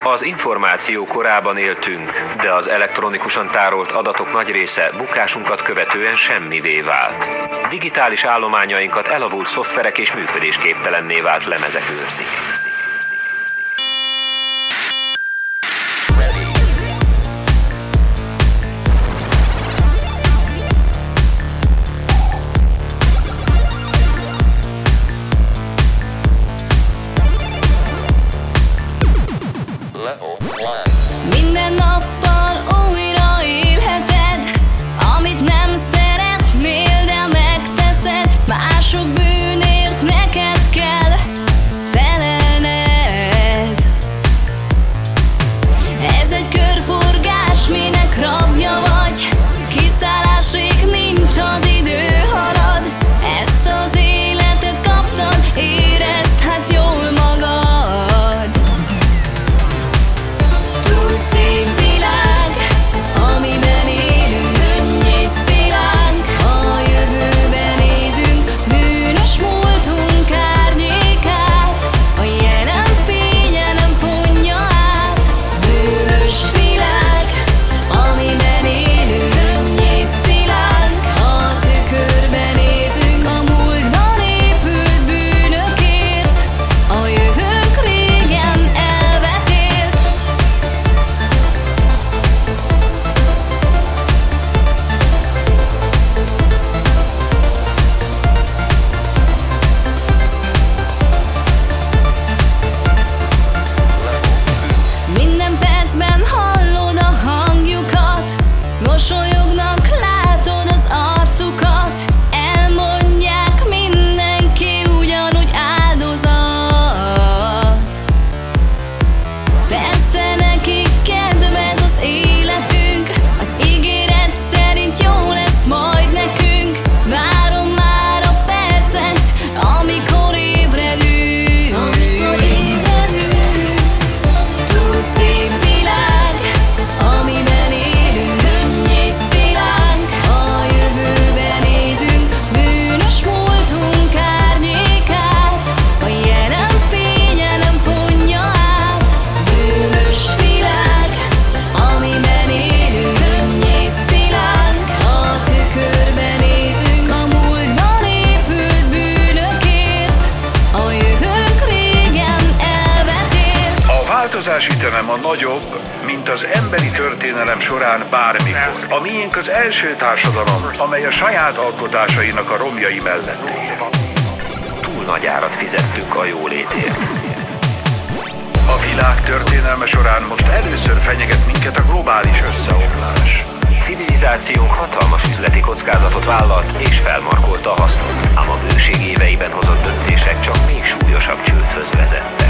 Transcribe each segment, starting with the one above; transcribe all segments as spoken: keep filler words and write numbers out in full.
Az információ korában éltünk, de az elektronikusan tárolt adatok nagy része bukásunkat követően semmivé vált. Digitális állományainkat elavult szoftverek és működésképtelenné vált lemezek őrzik. Minden nappal újra élheted, amit nem szeretnél, de megteszed. Mások bűnért neked kell felelned. Ez egy körforgás, minek rabja vagy. Kiszállásig nincs, az idő halad. Ezt az életet kaptad, érezd hát jól magad. Szép világ, amiben élünk, könnyű szilánk. A jövőbe nézünk, bűnös múltunk árnyékát. A jelen fénye nem fonja át. Bűnös világ, amiben élünk, könnyű szilánk. A tükörbe nézünk, a múltban épült bűnökért. A jövőnk régen elvetélt. Minden percben hallod a hangjukat, mosolyognak, látod az arcukat. Elmondják, mindenki ugyanúgy áldozat. Persze nekik kedvez az életünk, az ígéret szerint jó lesz majd nekünk. Várom már a percet, amikor ébredünk. Amikor ébredünk. Túl szép világ, amiben élünk, könnyű szilánk. A jövőbe nézünk, bűnös múltunk árnyékát. A jelen fénye nem fonja át. Bűnös világ, amiben élünk, könnyű szilánk. A tükörbe nézünk, a múltban épült bűnökért. A jövőnk régen elvetélt. A változás üteme ma nagyobb, mint az emberi történelem során bármikor. A miénk az első társadalom, amely a saját alkotásainak a romjai mellett él. Túl nagy árat fizettünk a jólétért. A világ történelme során most először fenyeget minket a globális összeomlás. Civilizációnk hatalmas üzleti kockázatot vállalt és felmarkolta a hasznot, ám a bőség éveiben hozott döntések csak még súlyosabb csődhöz vezettek.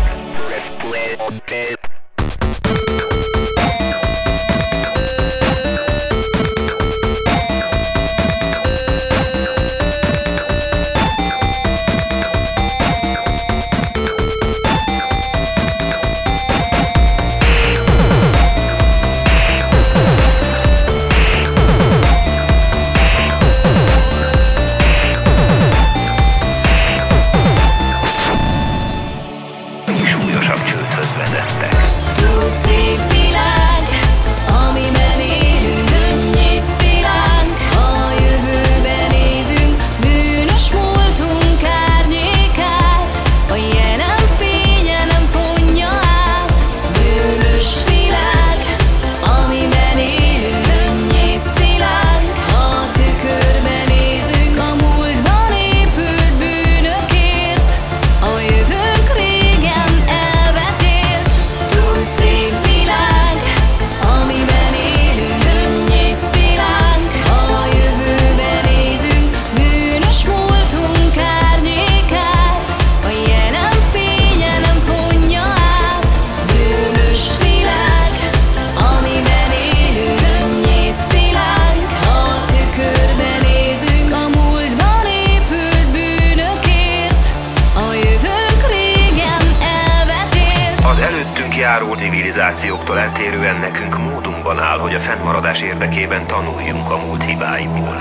Súlyosabb csődhöz vezettek. Túl szép világ, amiben élünk, könnyű szilánk. A jövőbe nézünk, bűnös múltunk árnyékát. A jelen fénye nem fonja át. Bűnös világ, amiben élünk, könnyű szilánk. A tükörbe nézünk, a múltban épült bűnökért. A jövőnk régen elvetélt. Túl szép világ, amiben élünk, könnyű szilánk. A jövőbe nézünk, bűnös múltunk árnyékát. A jelen fénye nem fonja át. Bűnös világ, amiben élünk, könnyű szilánk. A tükörbe nézünk, a múltban épült bűnökért. A jövőnk régen elvetélt. Az előttünk járó civilizációktól eltérően nekünk módunkban áll, hogy a fennmaradás érdekében tanuljunk a múlt hibáiból.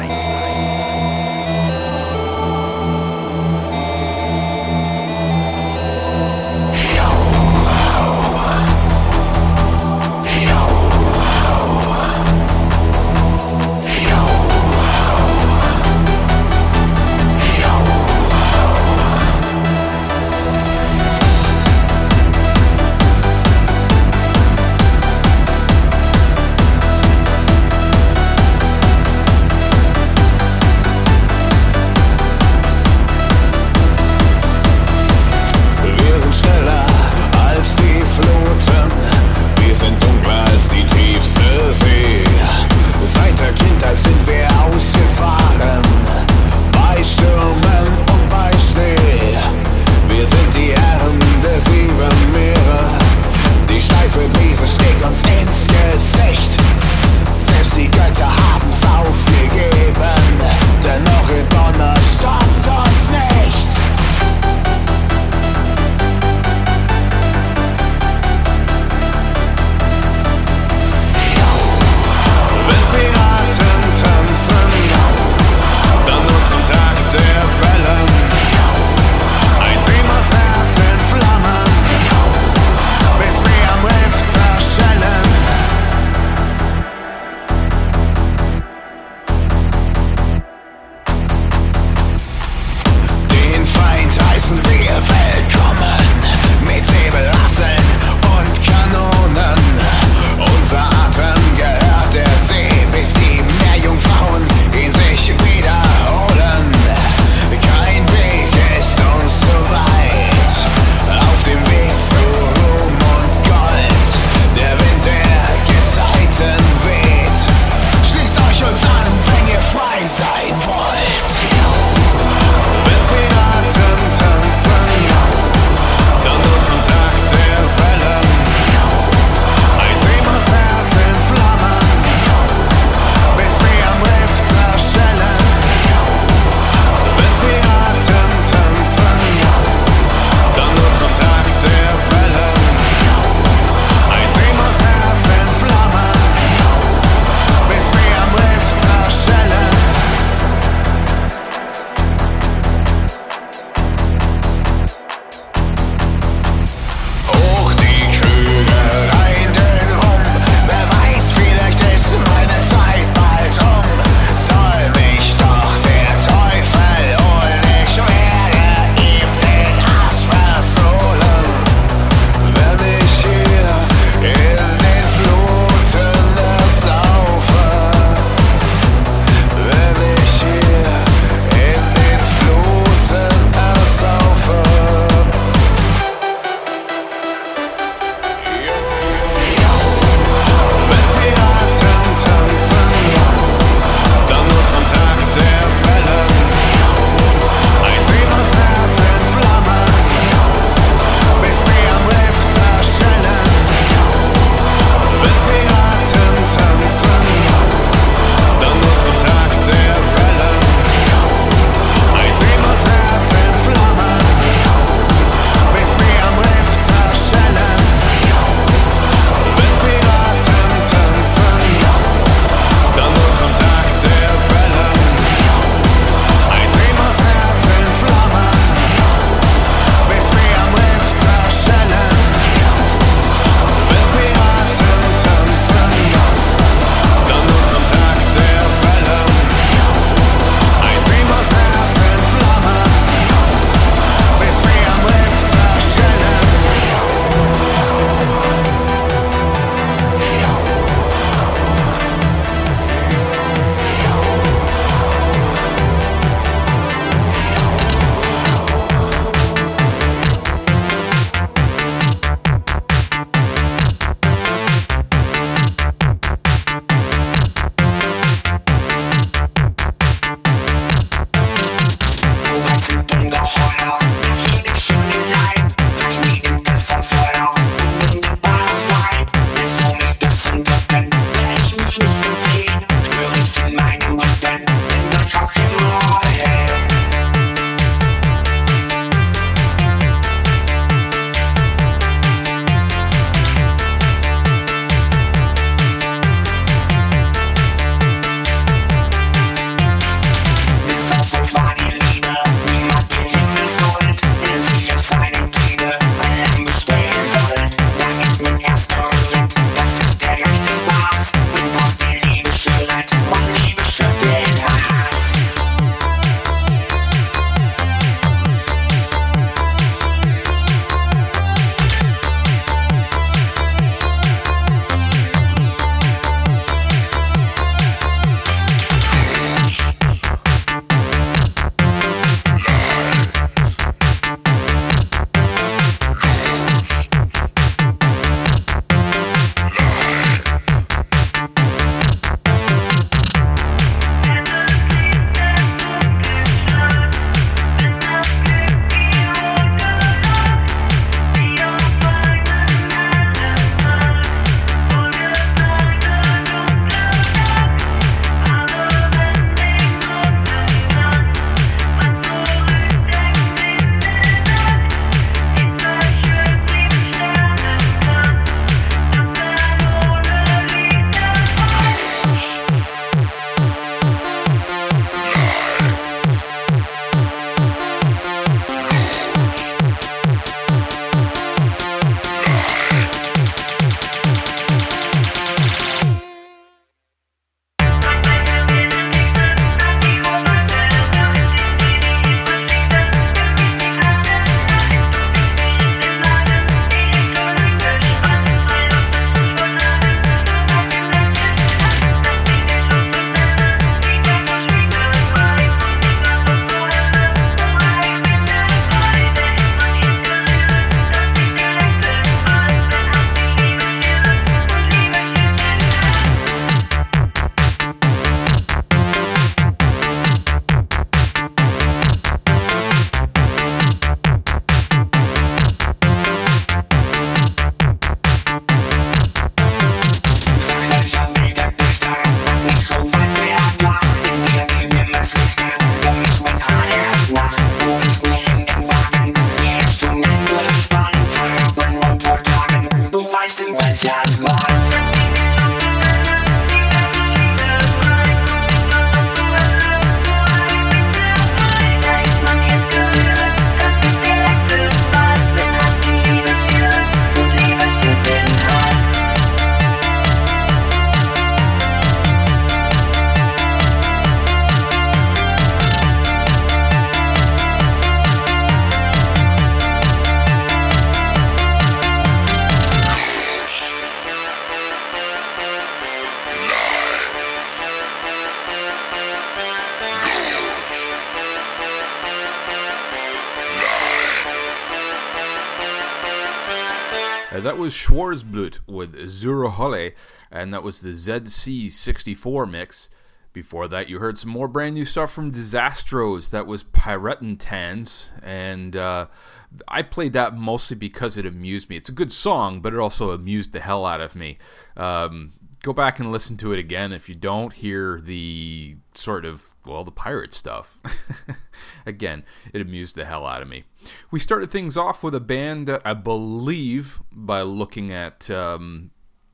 That was Schwarzblut with Zur Hölle, and that was the Z C sixty-four mix. Before that, you heard some more brand new stuff from Disastros. That was Piratentanz, and uh, I played that mostly because it amused me. It's a good song, but it also amused the hell out of me. Um, go back and listen to it again if you don't hear the sort of, well, the pirate stuff. Again, it amused the hell out of me. We started things off with a band that I believe, by looking at um,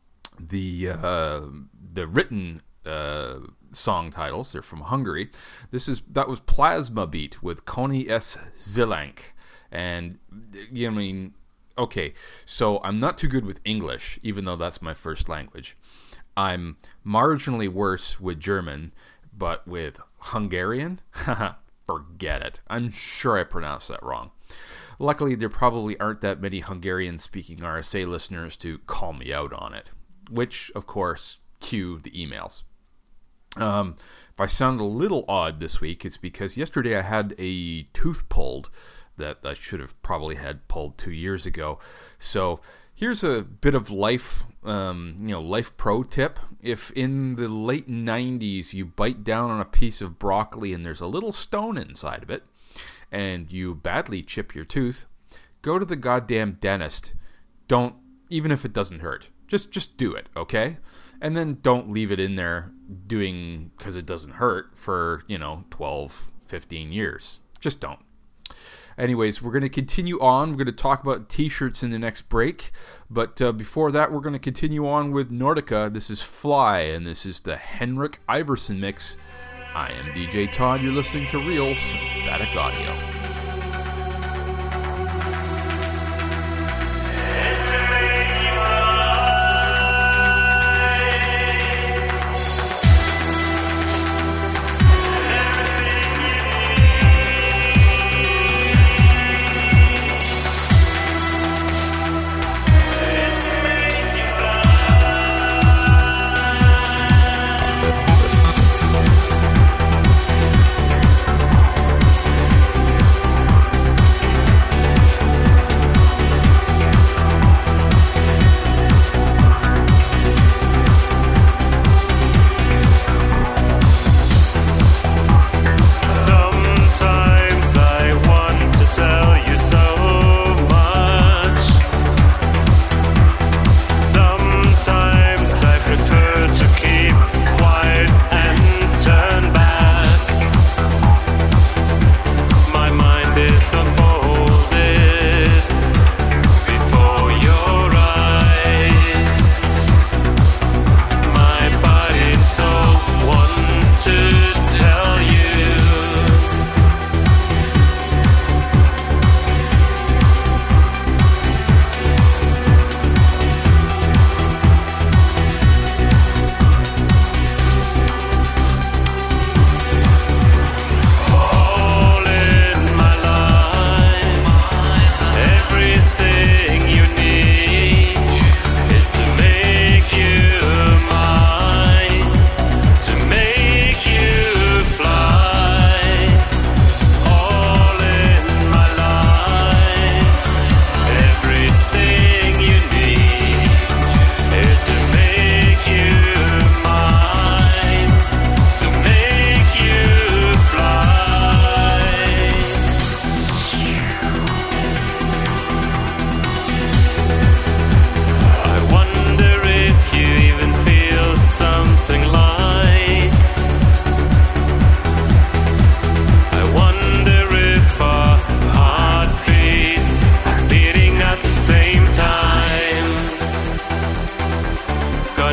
the uh, the written uh, song titles, they're from Hungary. This is that was Plasma Beat with Koni S. Zilank, and you know, I mean, okay, so I'm not too good with English, even though that's my first language. I'm marginally worse with German, but with Hungarian, forget it. I'm sure I pronounced that wrong. Luckily, there probably aren't that many Hungarian-speaking R S A listeners to call me out on it, which, of course, cue the emails. Um, if I sound a little odd this week, it's because yesterday I had a tooth pulled that I should have probably had pulled two years ago. So here's a bit of life, um, you know, life pro tip. If in the late nineties you bite down on a piece of broccoli and there's a little stone inside of it, and you badly chip your tooth, go to the goddamn dentist. Don't, even if it doesn't hurt. Just just do it, okay? And then don't leave it in there doing, because it doesn't hurt, for, you know, twelve, fifteen years. Just don't. Anyways, we're going to continue on. We're going to talk about t-shirts in the next break. But uh, before that, we're going to continue on with Nordica. This is Fly, and this is the Henrik Iverson mix. I am D J Todd. You're listening to Reels Static Audio. We'll be right back.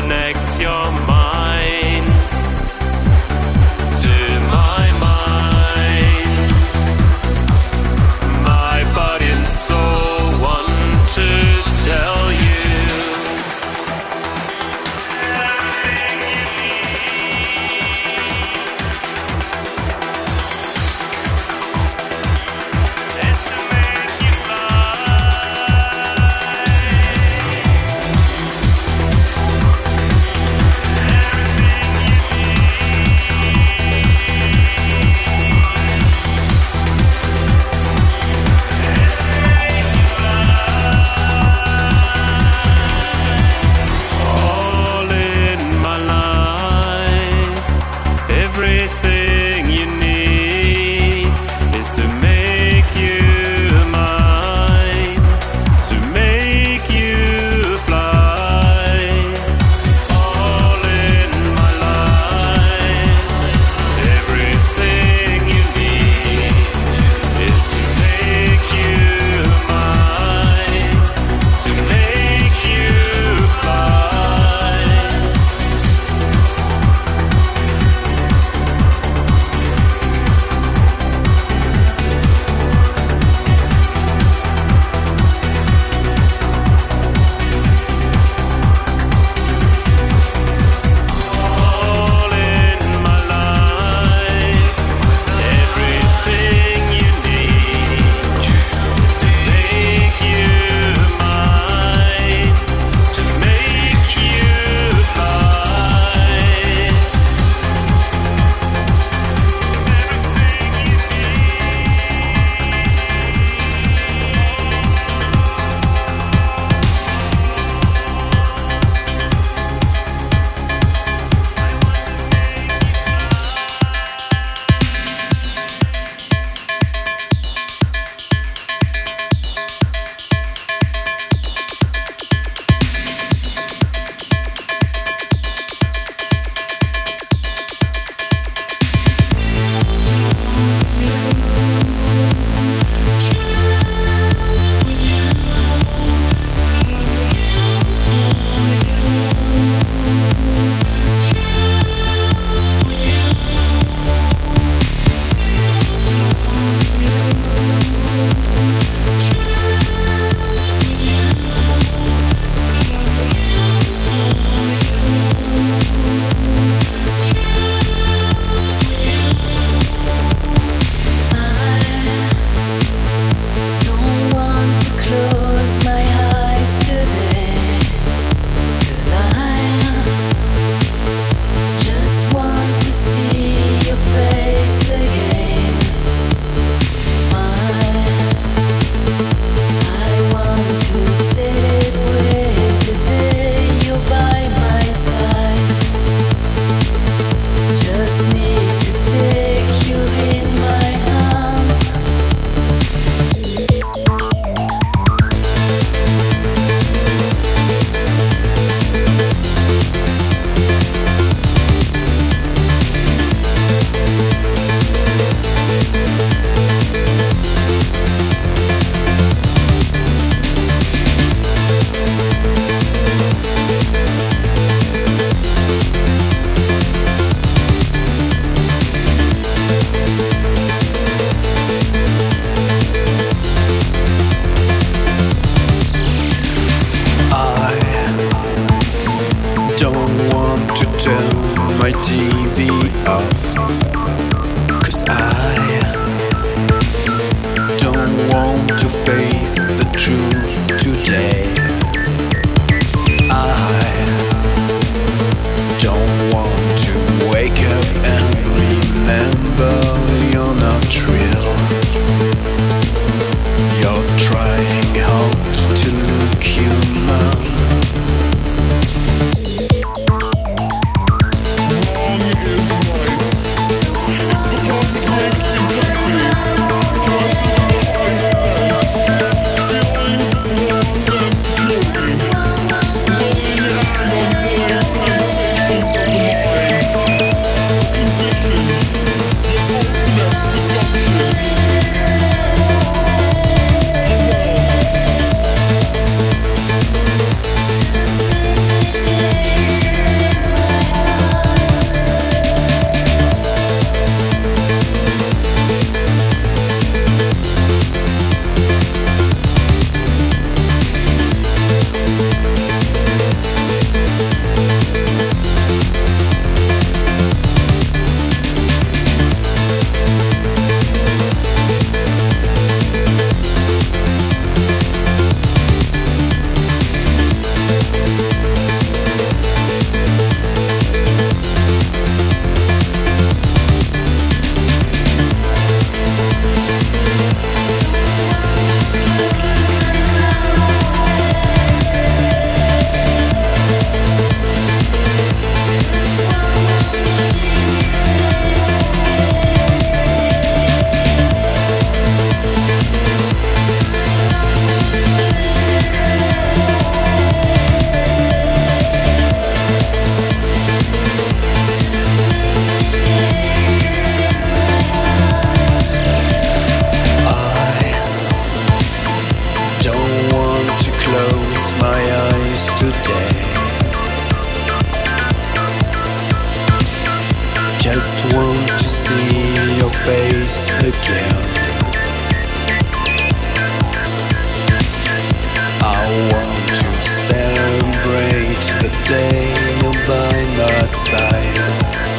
connect your mind to my mind. My body and soul want to tell you just want to see your face again. I want to celebrate the day you're by my side.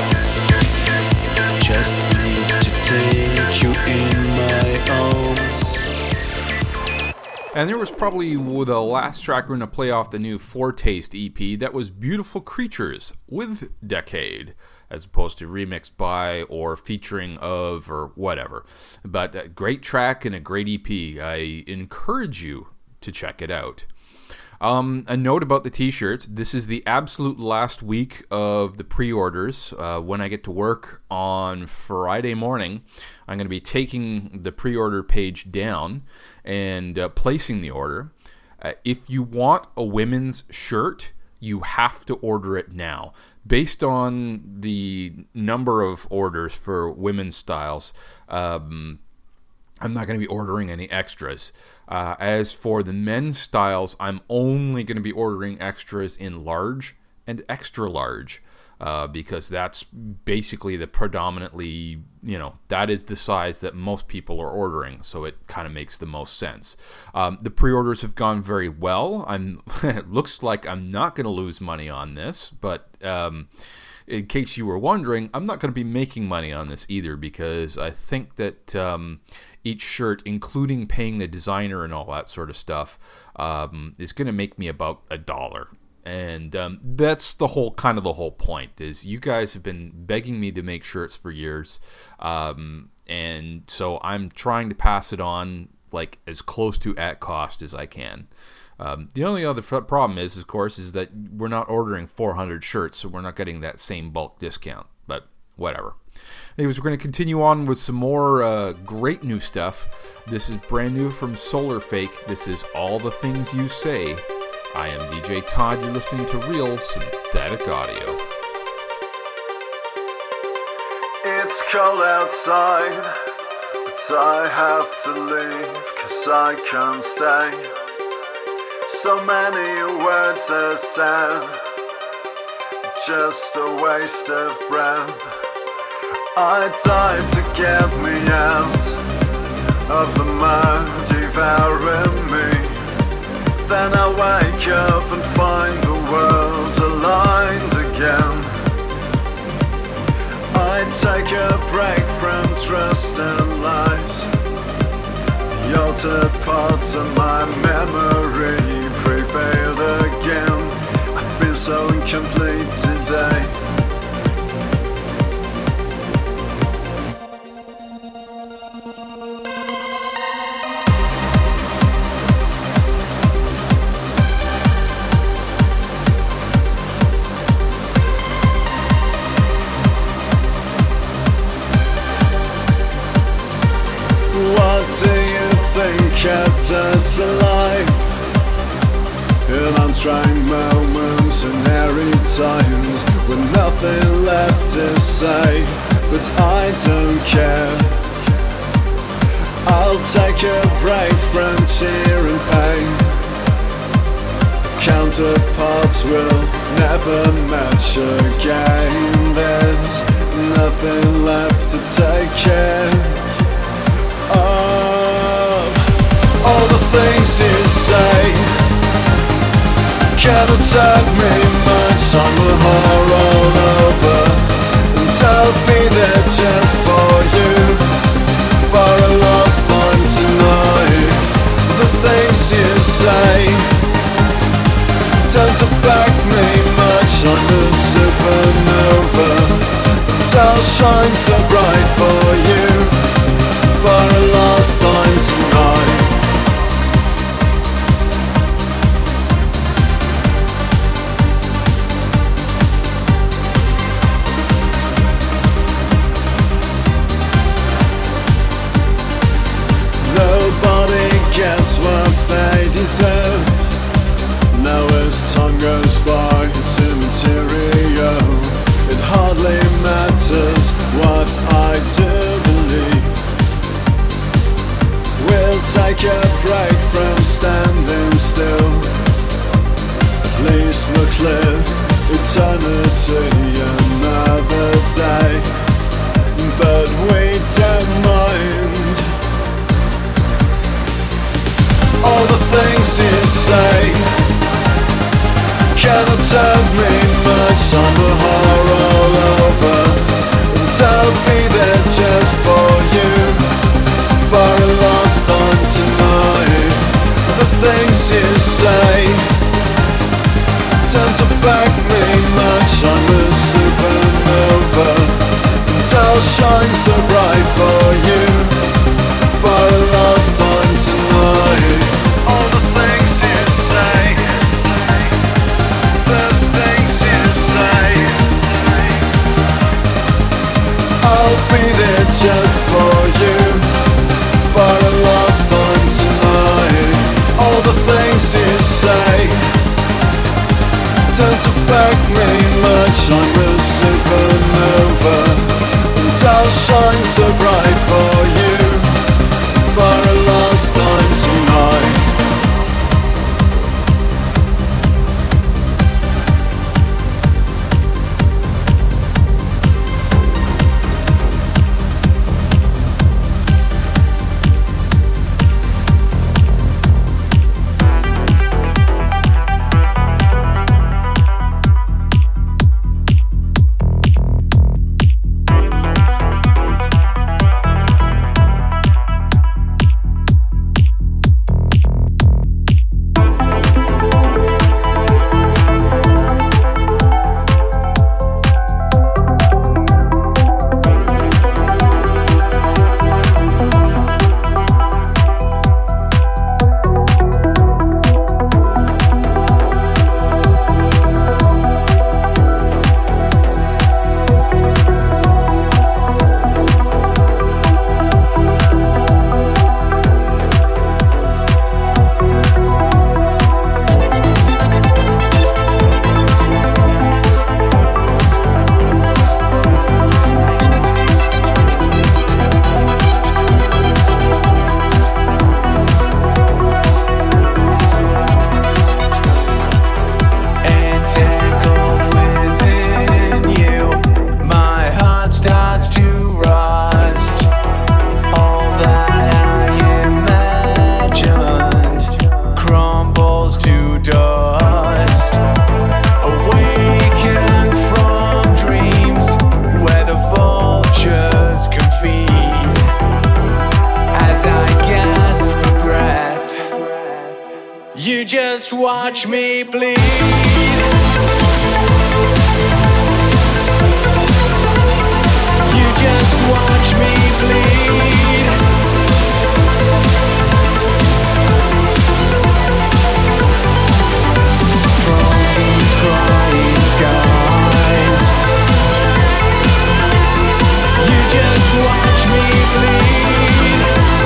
Just need to take you in my arms. And there was probably the last track we're going to play off the new Foretaste E P. That was Beautiful Creatures with Decade, as opposed to remixed by or featuring of or whatever. But a great track and a great E P. I encourage you to check it out. Um, a note about the t-shirts. This is the absolute last week of the pre-orders. Uh, when I get to work on Friday morning, I'm going to be taking the pre-order page down and uh, placing the order. Uh, if you want a women's shirt, you have to order it now. Based on the number of orders for women's styles, um, I'm not going to be ordering any extras. Uh, as for the men's styles, I'm only going to be ordering extras in large and extra large, uh, because that's basically the predominantly, you know, that is the size that most people are ordering, so it kind of makes the most sense. Um, the pre-orders have gone very well. I'm it looks like I'm not going to lose money on this, but um, in case you were wondering, I'm not going to be making money on this either, because I think that um, each shirt, including paying the designer and all that sort of stuff, um, is going to make me about a dollar. And um, that's the whole kind of the whole point, is you guys have been begging me to make shirts for years. Um, and so I'm trying to pass it on like as close to at cost as I can. Um, the only other f- problem is, of course, is that we're not ordering four hundred shirts, so we're not getting that same bulk discount. But whatever. Anyways, we're going to continue on with some more uh, great new stuff. This is brand new from Solar Fake. This is All the Things You Say. I am D J Todd. You're listening to Real Synthetic Audio. It's cold outside, but I have to leave, 'cause I can't stay. So many words are said, just a waste of breath. I died to get me out of the mud devouring me. Then I wake up and find the world aligned again. I take a break from trust and lies. The altered parts of my memory prevailed again. I feel so incomplete today. Kept us alive in unstrung moments and airy times with nothing left to say, but I don't care. I'll take a break from cheer and pain. The counterparts will never match again. There's nothing left to take care of. All the things you say cannot tell me much. I'm a whore all over, and I'll be there just for you, for a lost time tonight. The things you say don't affect me much. I'm a supernova, and I'll shine so bright for you, for a lost time tonight. Gets what they deserve. Now as time goes by, it's immaterial. It hardly matters what I do believe. We'll take a break from standing still. At least we'll clear eternity another day. but we don't mind. All the things you say cannot tell me much. I'm a horror all over, and I'll be there just for you, for a lost time tonight. The things you say don't affect me much. I'm a supernova, and I'll shine so bright for you, for a lost time tonight. All the things you say, the things you say, I'll be there just for you, for a lost time tonight. All the things you say don't affect me much. I'm a supernova, and I'll shine so bright for you, for a last time tonight. Watch me bleed. You just watch me bleed. From these crying skies, you just watch me bleed.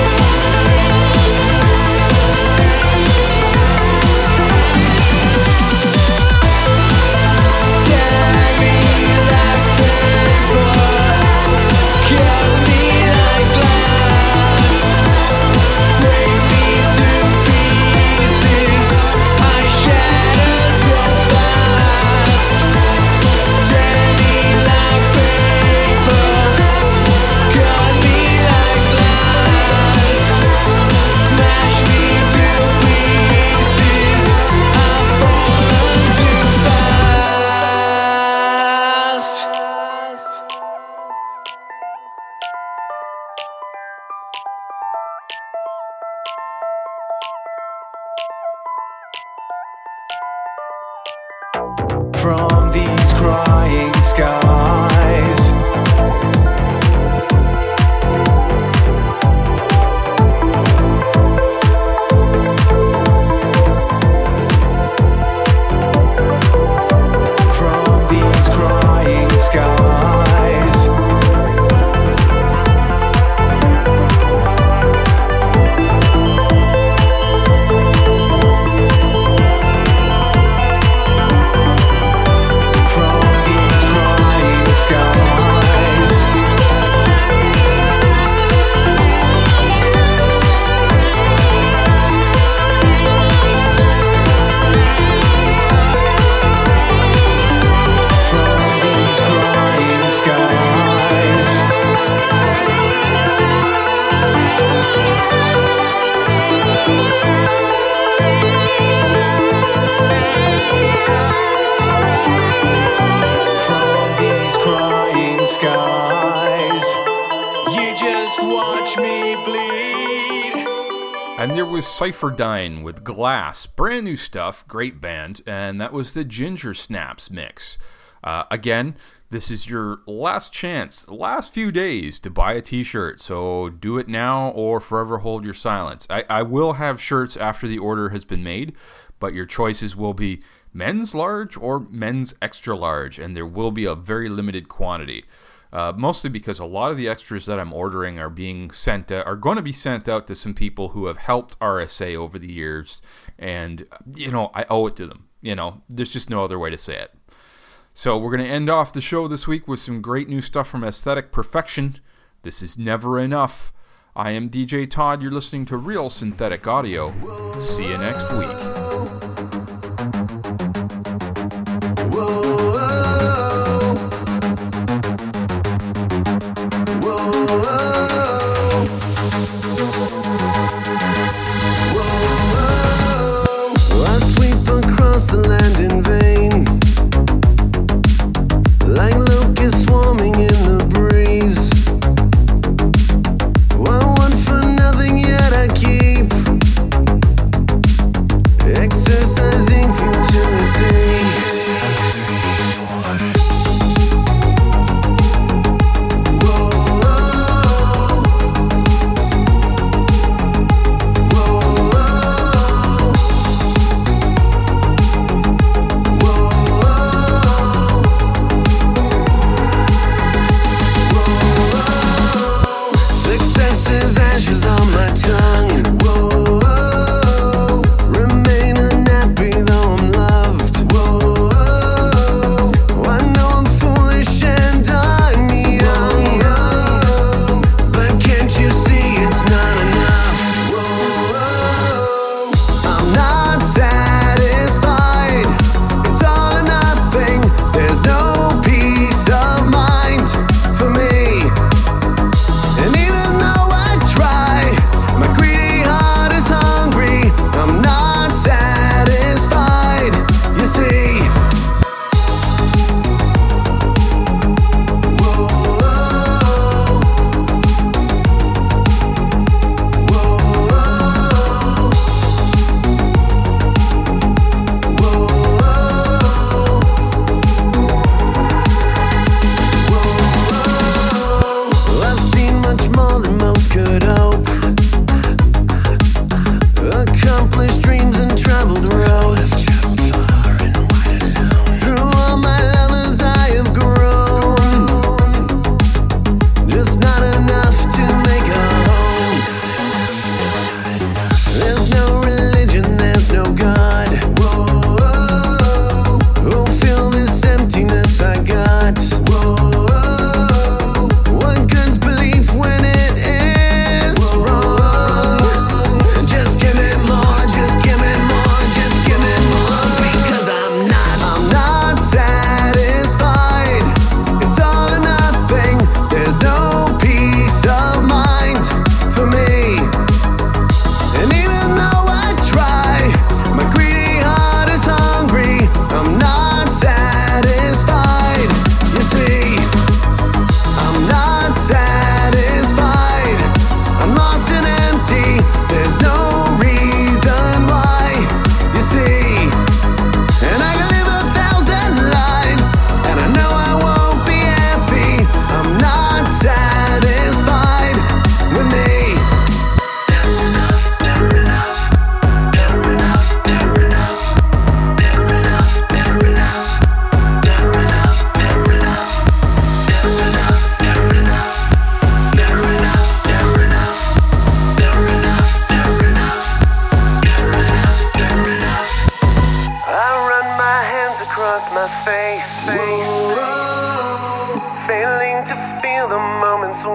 From these crying skies, from these crying skies, from these crying And there was Cypherdyne with Glass, brand new stuff, great band, and that was the Ginger Snaps mix. Uh, again, this is your last chance, last few days to buy a t-shirt, so do it now or forever hold your silence. I, I will have shirts after the order has been made, but your choices will be men's large or men's extra large, and there will be a very limited quantity. Uh, mostly because a lot of the extras that I'm ordering are being sent out, are going to be sent out to some people who have helped R S A over the years, and you know I owe it to them. You know, there's just no other way to say it. So we're going to end off the show this week with some great new stuff from Aesthetic Perfection. This is Never Enough. I am D J Todd. You're listening to Real Synthetic Audio. See you next week. The land in vain, like locusts swarming in the breeze. I want for nothing, yet I keep exercising futility.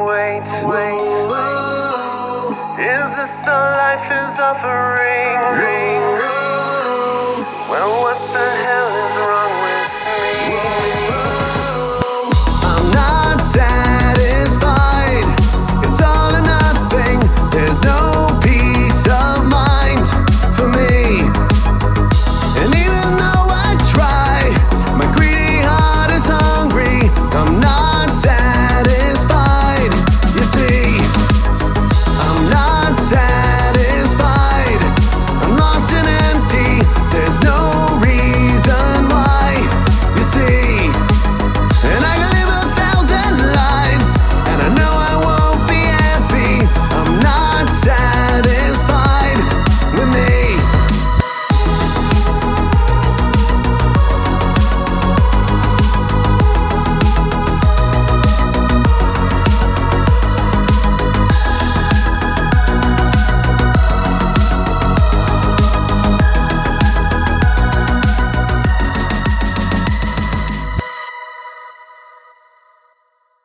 Is this all life is offering?